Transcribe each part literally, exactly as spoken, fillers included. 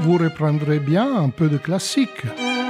vous reprendrez bien un peu de classique.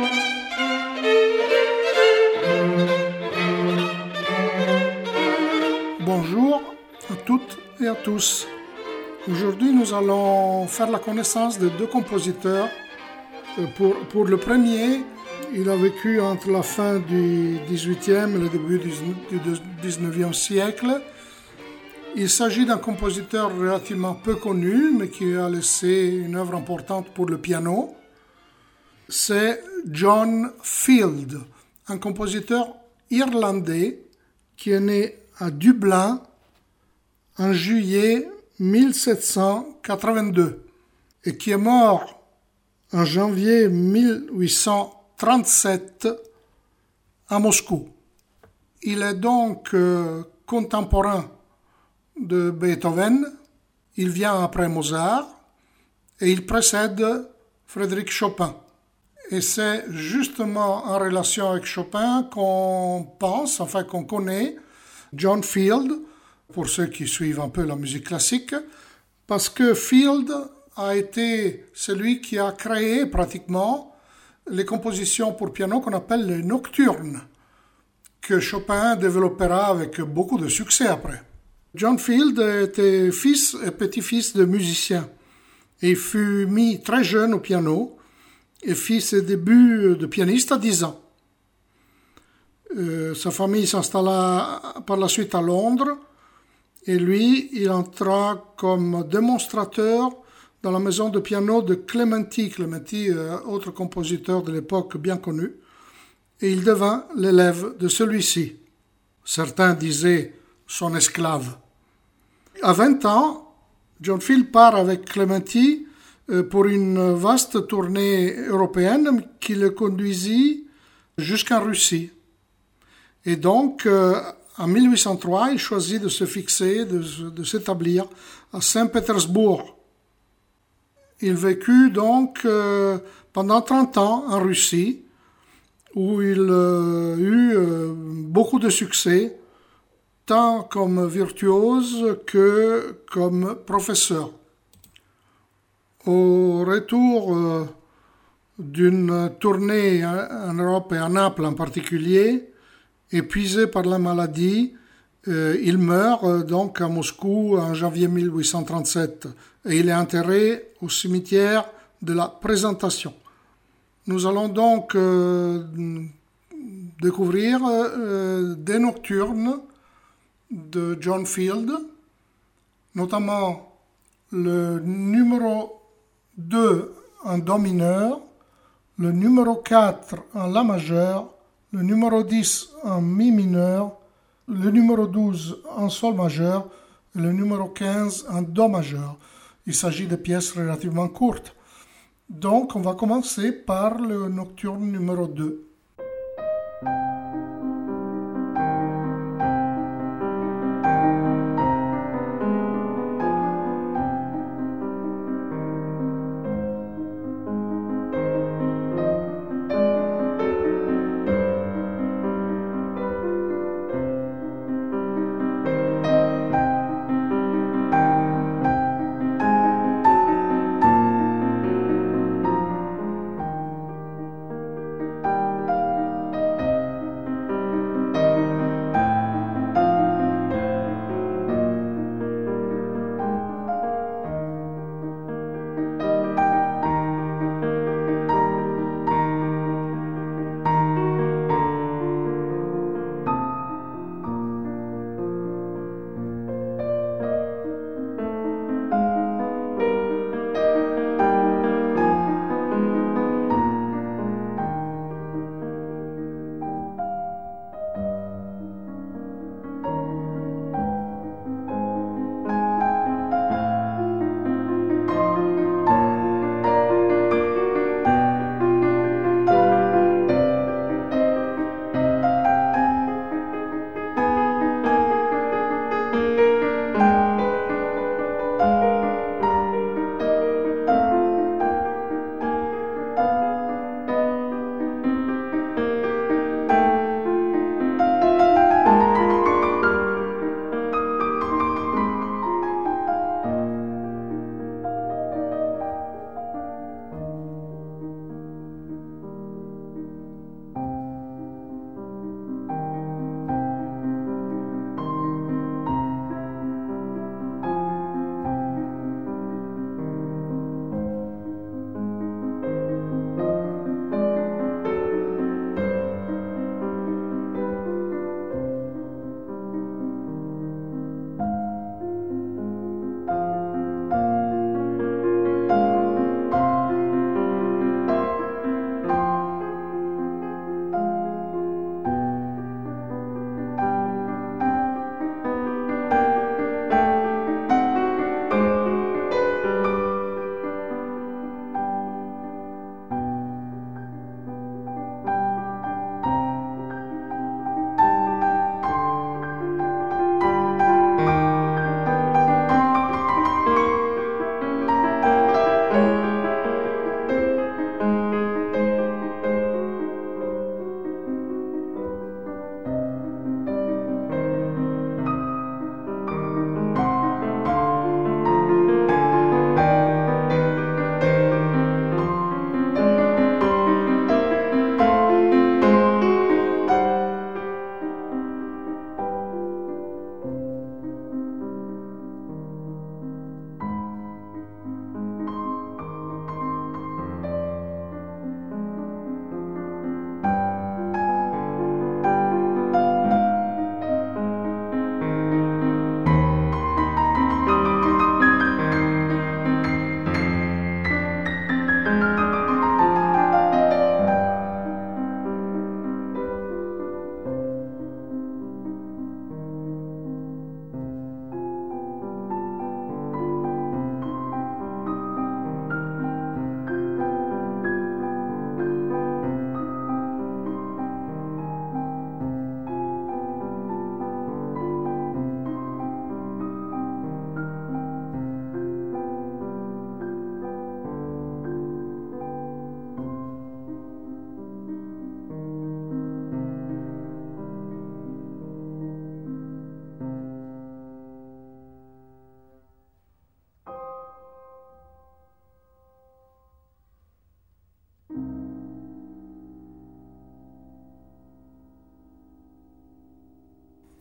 Bonjour à toutes et à tous. Aujourd'hui, nous allons faire la connaissance de deux compositeurs. Pour, pour le premier, il a vécu entre la fin du dix-huitième et le début du dix-neuvième siècle. Il s'agit d'un compositeur relativement peu connu, mais qui a laissé une œuvre importante pour le piano. C'est John Field, un compositeur irlandais qui est né à Dublin en juillet mille sept cent quatre-vingt-deux et qui est mort en janvier mille huit cent trente-sept à Moscou. Il est donc euh, contemporain de Beethoven, il vient après Mozart et il précède Frédéric Chopin. Et c'est justement en relation avec Chopin qu'on pense, enfin qu'on connaît John Field, pour ceux qui suivent un peu la musique classique, parce que Field a été celui qui a créé pratiquement les compositions pour piano qu'on appelle les nocturnes, que Chopin développera avec beaucoup de succès après. John Field était fils et petit-fils de musiciens et fut mis très jeune au piano et fit ses débuts de pianiste à dix ans. Euh, sa famille s'installa par la suite à Londres et lui, il entra comme démonstrateur dans la maison de piano de Clementi, Clementi, euh, autre compositeur de l'époque bien connu, et il devint l'élève de celui-ci. Certains disaient son esclave. À vingt ans, John Field part avec Clementi euh, pour une vaste tournée européenne qui le conduisit jusqu'en Russie. Et donc, euh, en mille huit cent trois, il choisit de se fixer, de, de s'établir à Saint-Pétersbourg. Il vécut donc euh, pendant trente ans en Russie, où il euh, eut euh, beaucoup de succès, tant comme virtuose que comme professeur. Au retour euh, d'une tournée en Europe et à Naples en particulier, épuisé par la maladie, euh, il meurt euh, donc à Moscou en janvier mille huit cent trente-sept et il est enterré au cimetière de la Présentation. Nous allons donc euh, découvrir euh, des nocturnes de John Field, notamment le numéro deux en Do mineur, le numéro quatre en La majeur, le numéro dix en Mi mineur, le numéro douze en Sol majeur et le numéro quinze en Do majeur. Il s'agit de pièces relativement courtes. Donc, on va commencer par le nocturne numéro deux.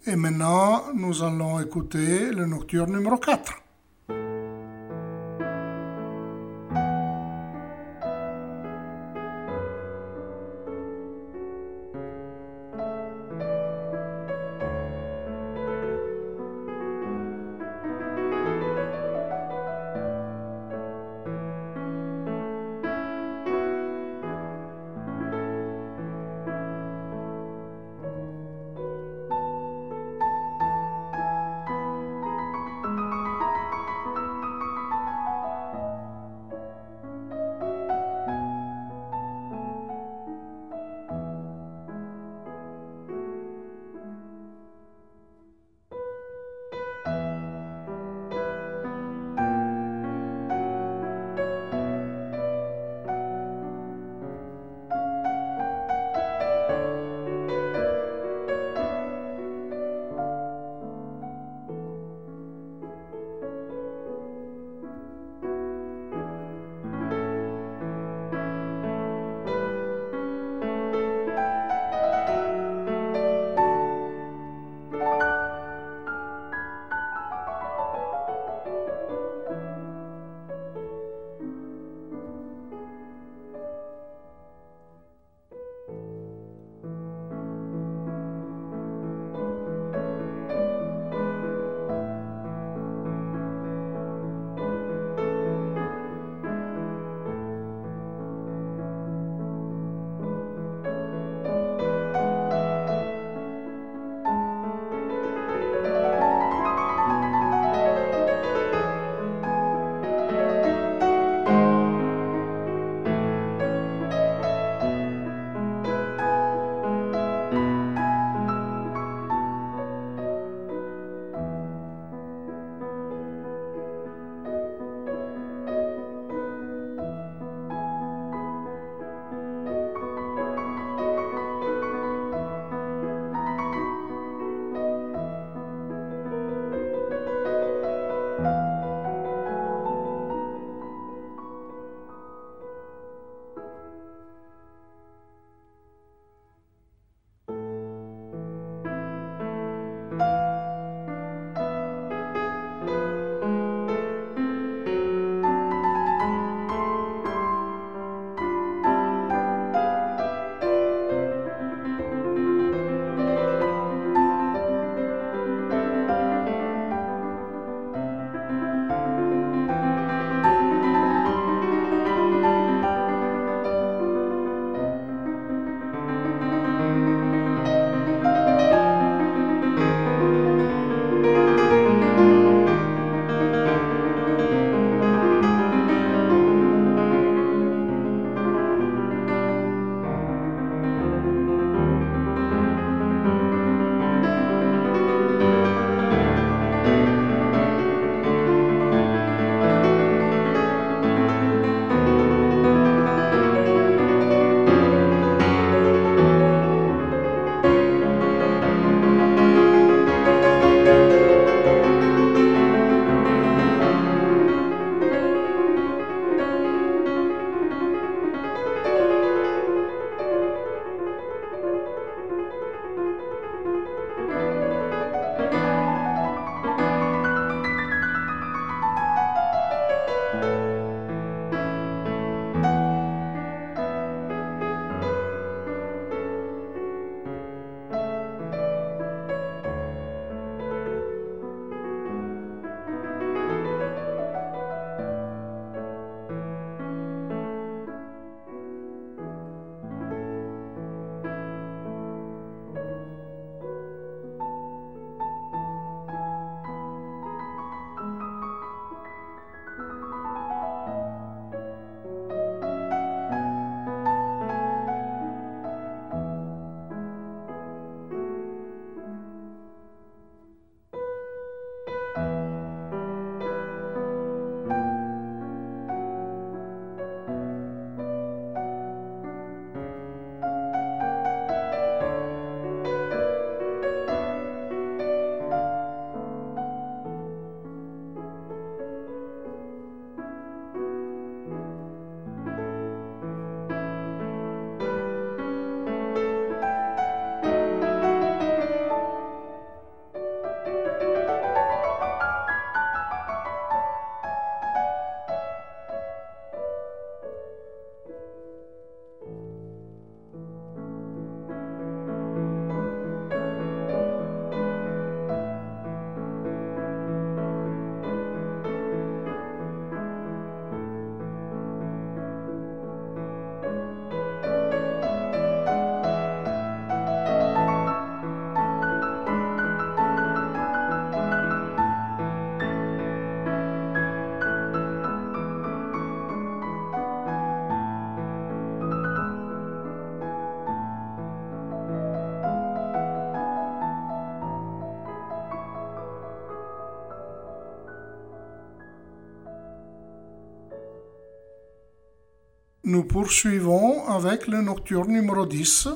Et maintenant, nous allons écouter le nocturne numéro quatre. nous poursuivons avec le nocturne numéro dix.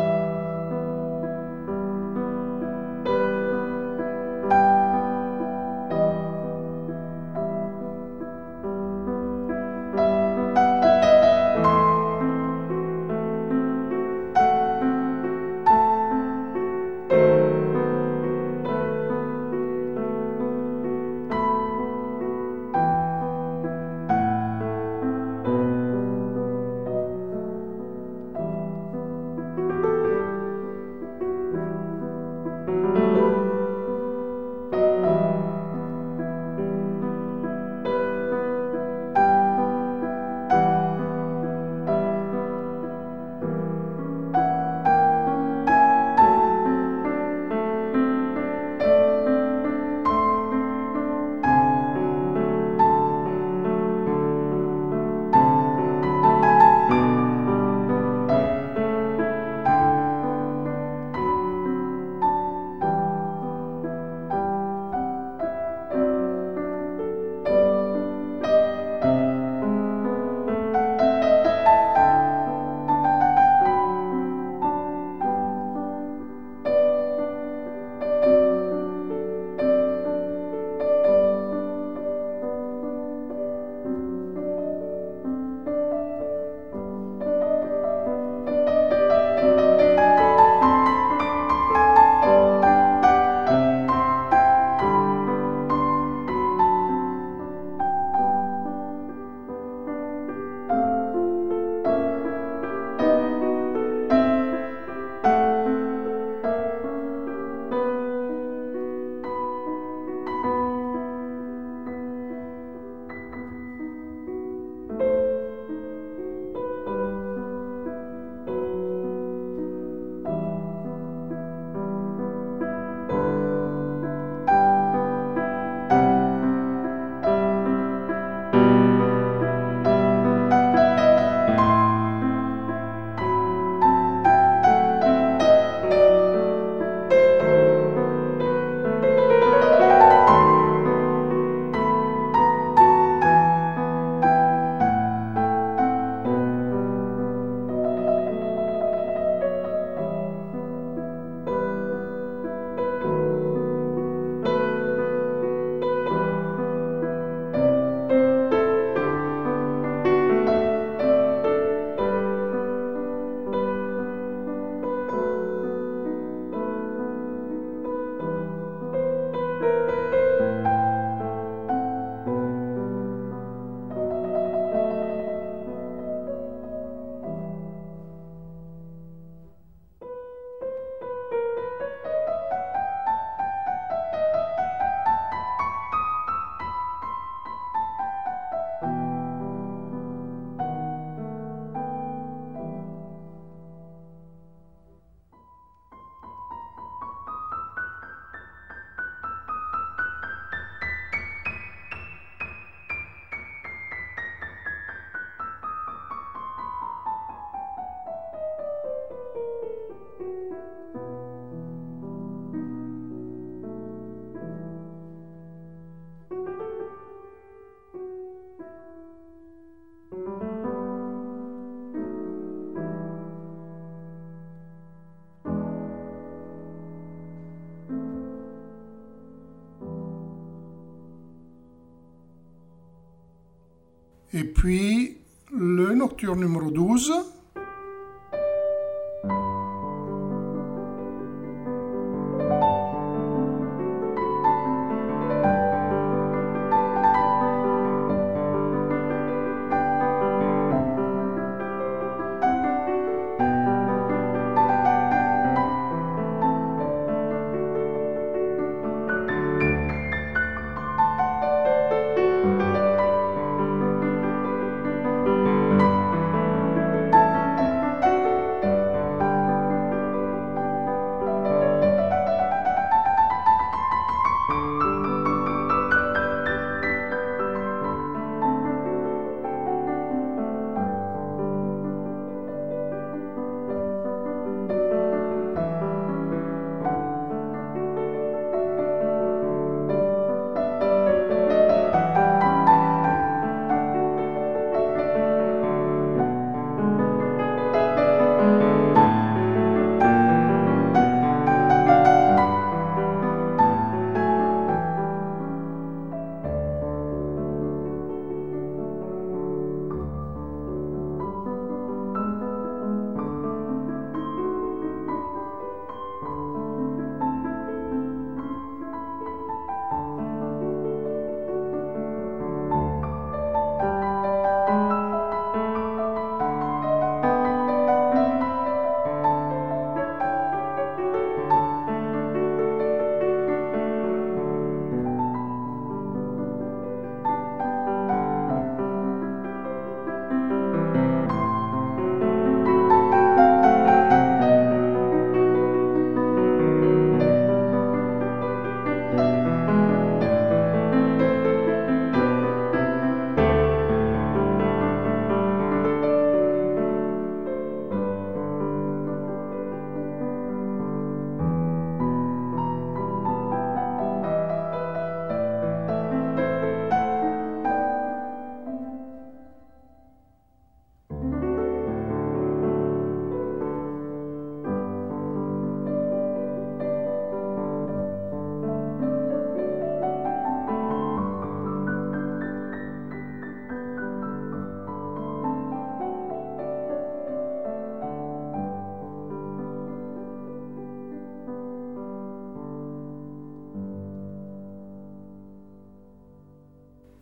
Et puis le nocturne numéro douze.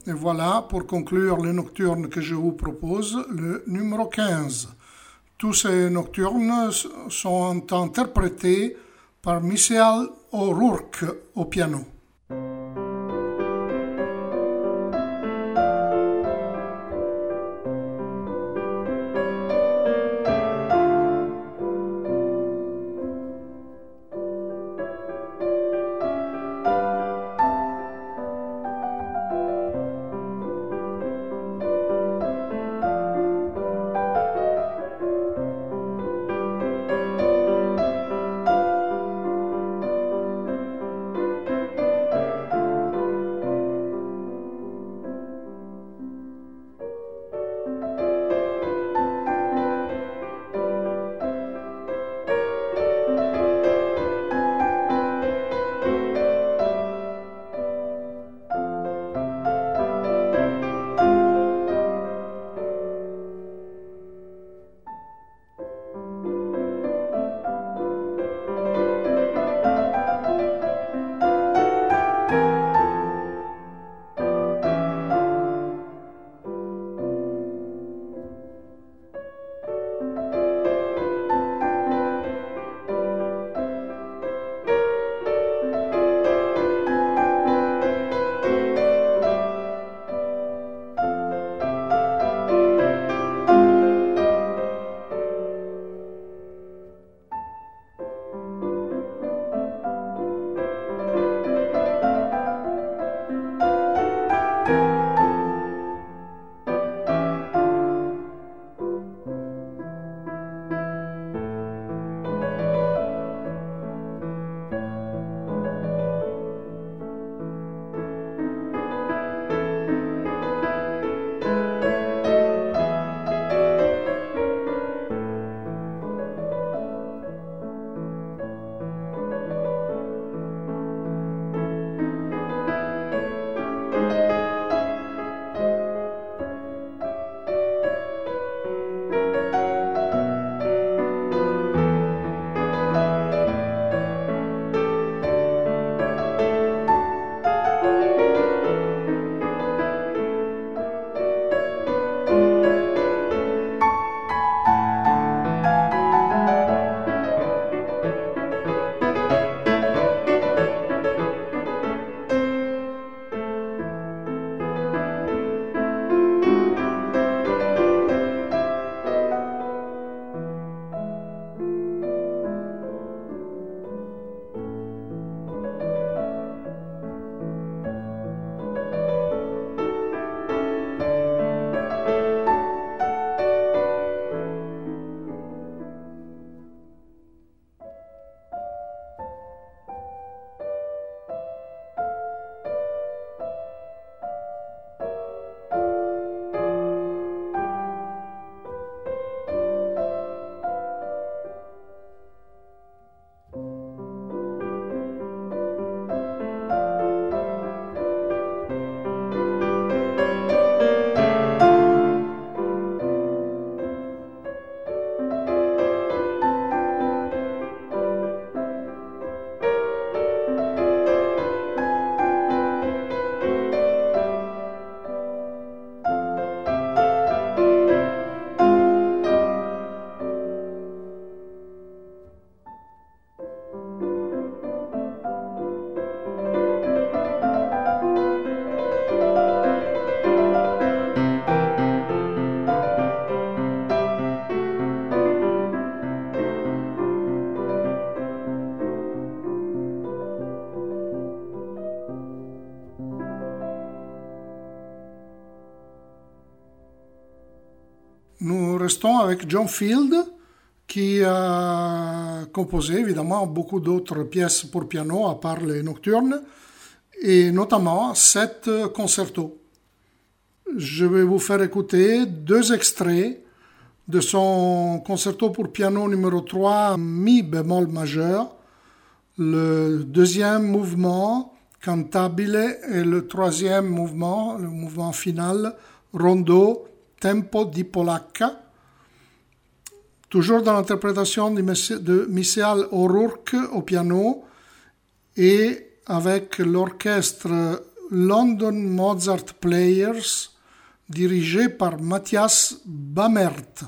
Et voilà, pour conclure les nocturnes que je vous propose, le numéro quinze. Tous ces nocturnes sont interprétés par Michael O'Rourke au piano. Nous restons avec John Field, qui a composé évidemment beaucoup d'autres pièces pour piano à part les nocturnes, et notamment sept concertos. Je vais vous faire écouter deux extraits de son concerto pour piano numéro trois, mi bémol majeur, le deuxième mouvement, cantabile, et le troisième mouvement, le mouvement final, rondo, tempo di polacca, toujours dans l'interprétation de Michael O'Rourke au piano et avec l'orchestre London Mozart Players, dirigé par Matthias Bamert.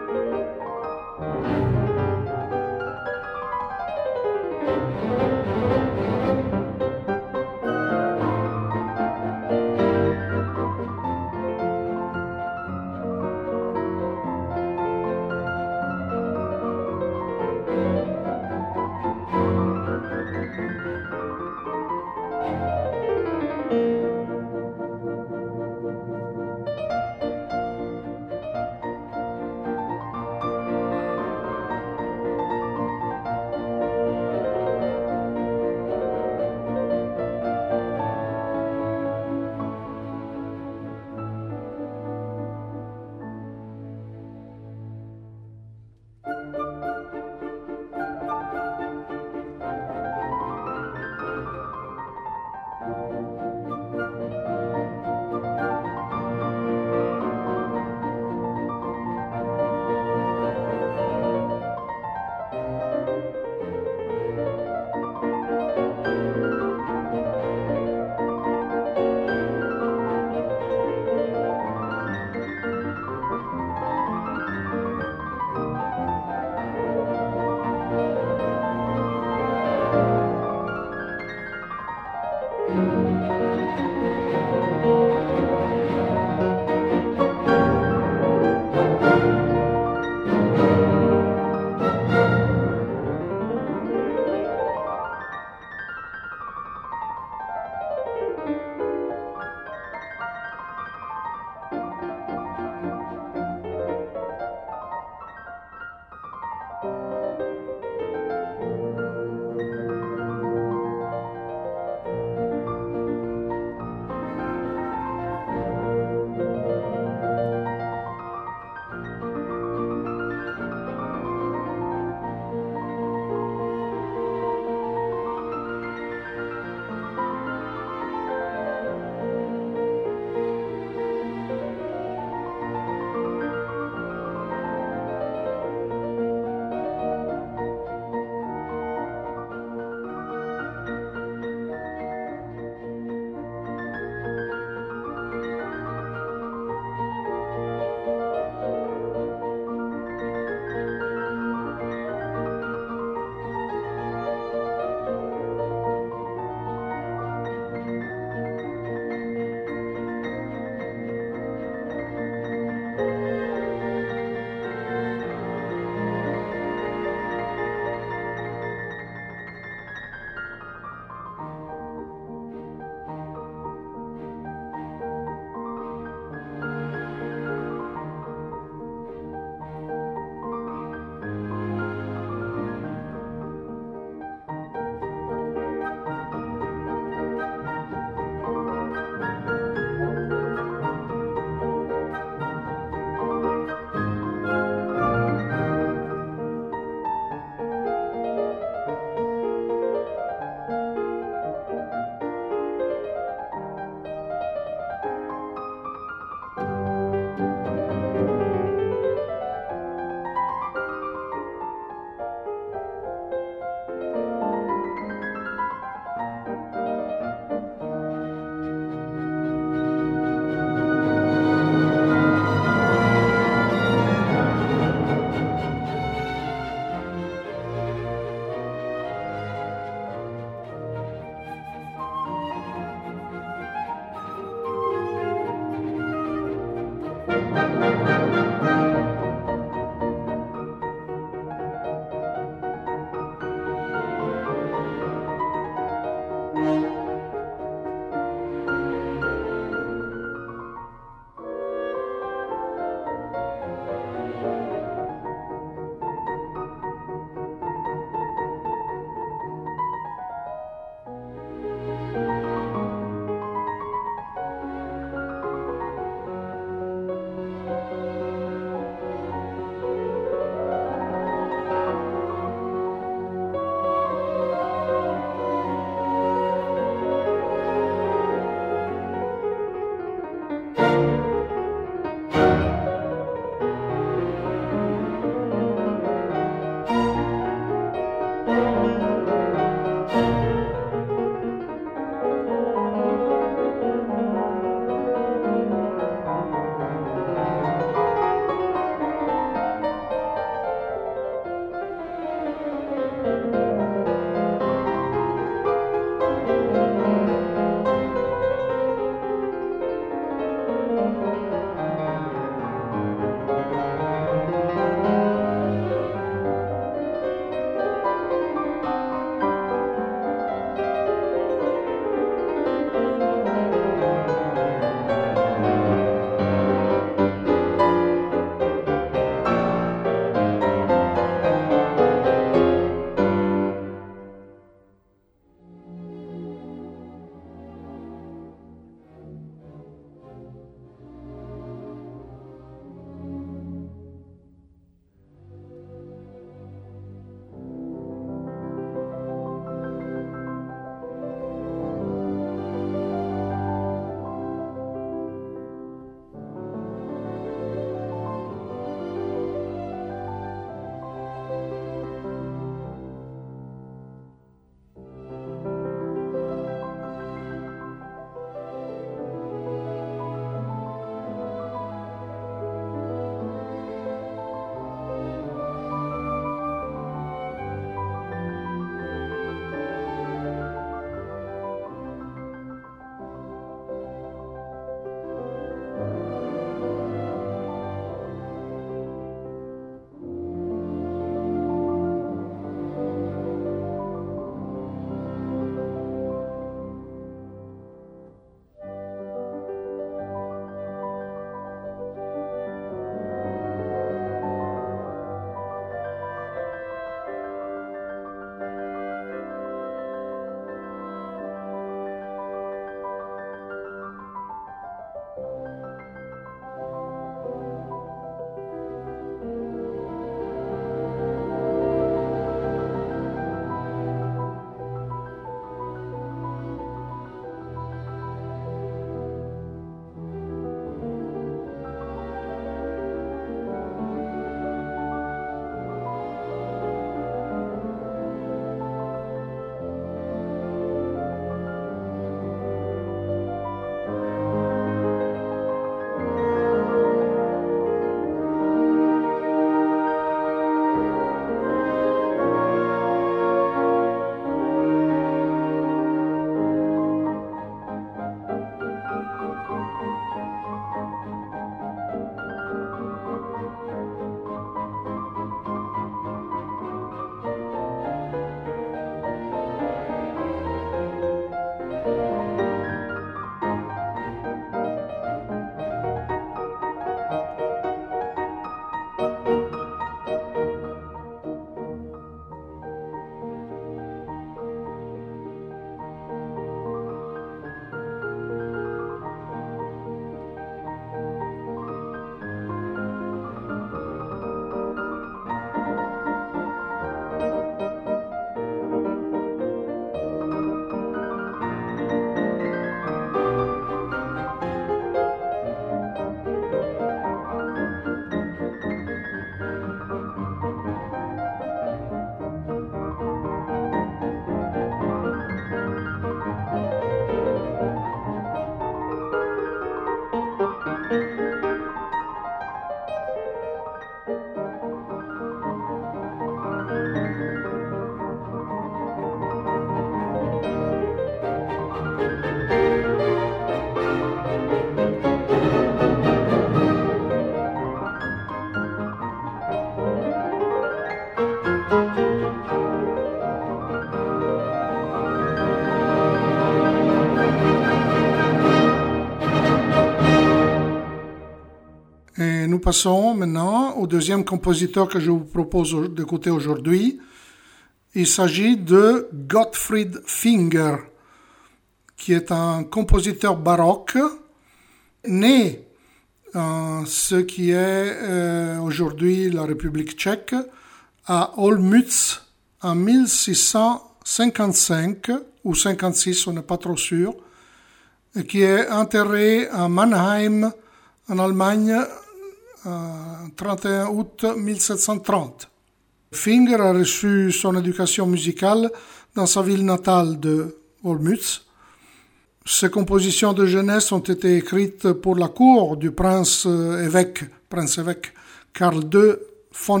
passons maintenant au deuxième compositeur que je vous propose d'écouter aujourd'hui. Il s'agit de Gottfried Finger, qui est un compositeur baroque, né en ce qui est euh, aujourd'hui la République tchèque, à Olmütz en mille six cent cinquante-cinq ou cinquante-six, on n'est pas trop sûr, et qui est enterré à Mannheim, en Allemagne, le trente et un août mille sept cent trente. Finger a reçu son éducation musicale dans sa ville natale de Olmütz. Ses compositions de jeunesse ont été écrites pour la cour du prince-évêque, prince-évêque Karl deux von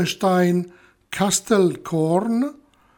Liechtenstein-Kastelkorn.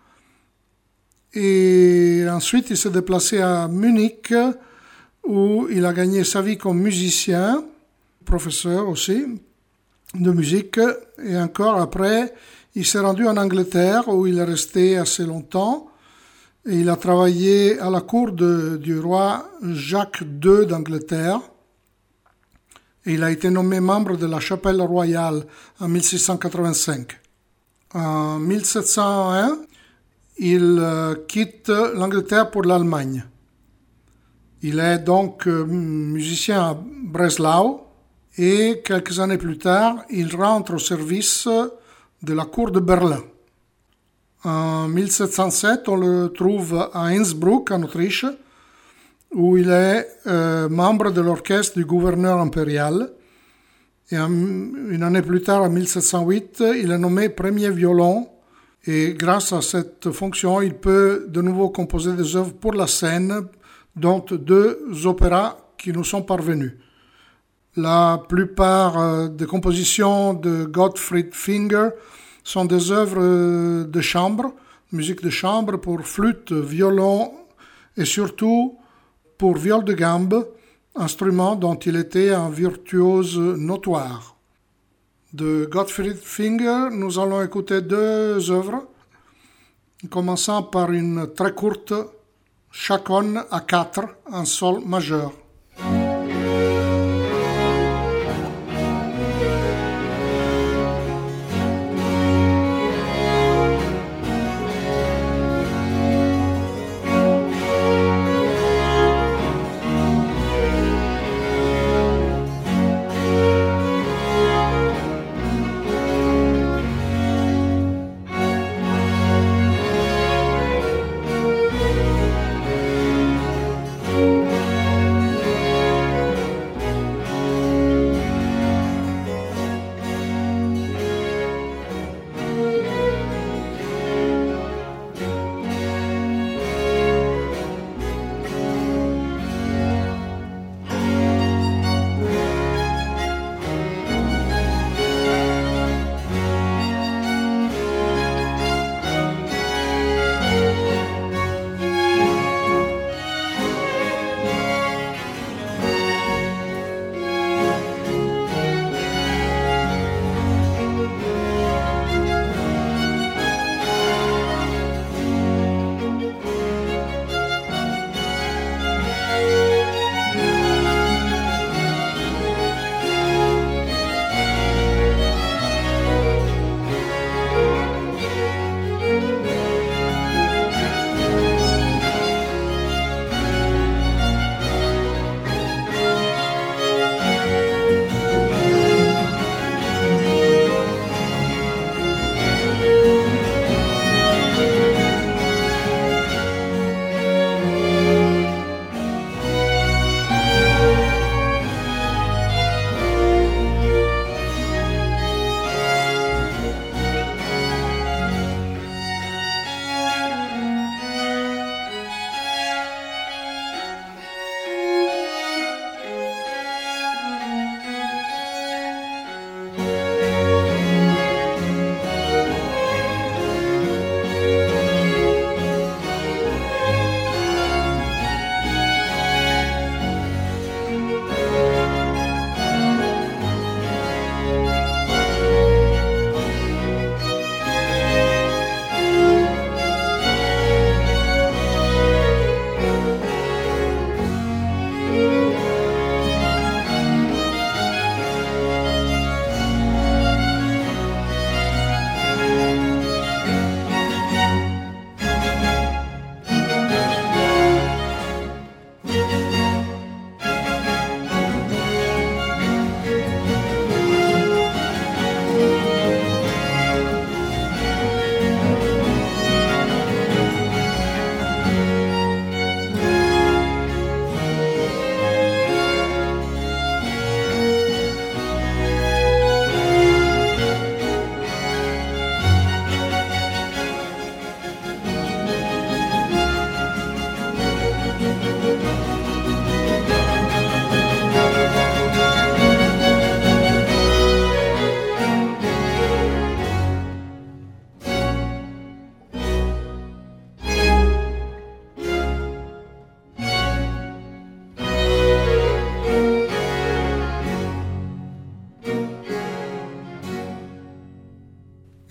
Et ensuite, il s'est déplacé à Munich, où il a gagné sa vie comme musicien, professeur aussi de musique. Et encore après, il s'est rendu en Angleterre, où il est resté assez longtemps. Et il a travaillé à la cour de, du roi Jacques deux d'Angleterre. Et il a été nommé membre de la chapelle royale en mille six cent quatre-vingt-cinq. En mille sept cent un, il euh, quitte l'Angleterre pour l'Allemagne. Il est donc euh, musicien à Breslau et quelques années plus tard, il rentre au service de la cour de Berlin. En mille sept cent sept, on le trouve à Innsbruck, en Autriche, où il est euh, membre de l'orchestre du gouverneur impérial. Et en, une année plus tard, en mille sept cent huit, il est nommé premier violon. Et grâce à cette fonction, il peut de nouveau composer des œuvres pour la scène, dont deux opéras qui nous sont parvenus. La plupart des compositions de Gottfried Finger sont des œuvres de chambre, musique de chambre pour flûte, violon et surtout pour viol de gambe, instrument dont il était un virtuose notoire. De Gottfried Finger, nous allons écouter deux œuvres, commençant par une très courte chaconne à quatre en sol majeur.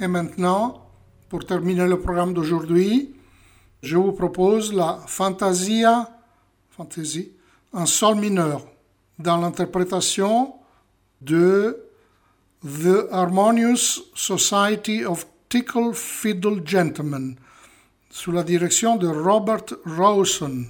Et maintenant, pour terminer le programme d'aujourd'hui, je vous propose la Fantasia, Fantasy, en sol mineur, dans l'interprétation de The Harmonious Society of Tickle Fiddle Gentlemen, sous la direction de Robert Rawson.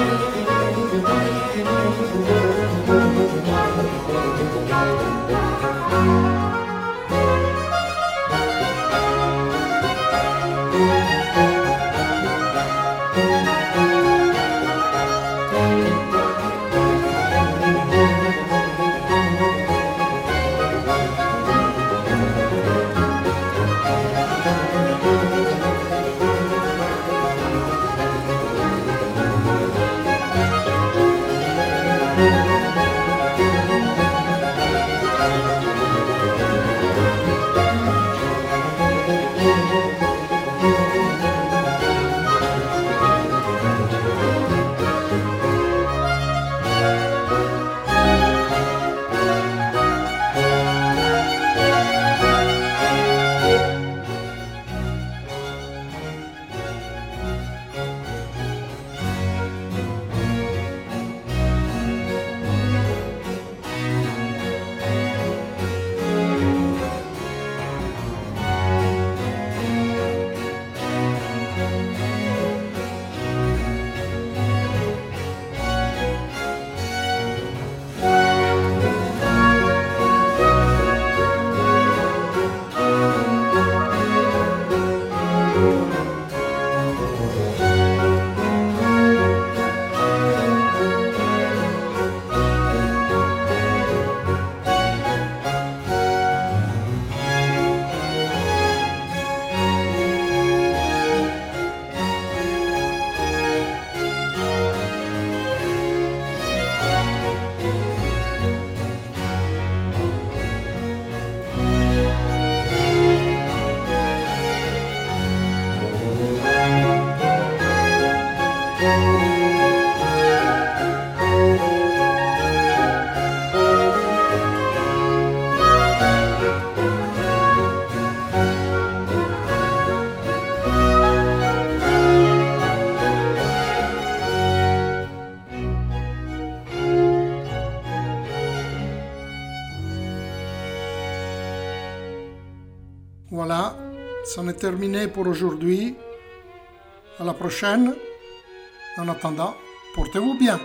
Voilà, c'en est terminé pour aujourd'hui. À la prochaine. En attendant, portez-vous bien.